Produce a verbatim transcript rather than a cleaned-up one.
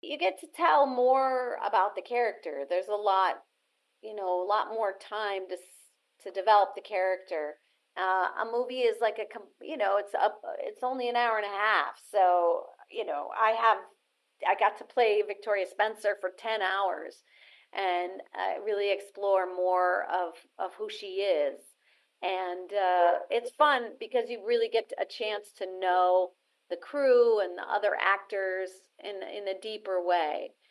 you get to tell more about the character. There's a lot, you know, a lot more time to to develop the character. Uh, a movie is like a, you know, it's up, it's only an hour and a half. So, you know, I have, I got to play Victoria Spencer for ten hours and uh, really explore more of, of who she is. And uh, it's fun because you really get a chance to know the crew and the other actors in, in a deeper way.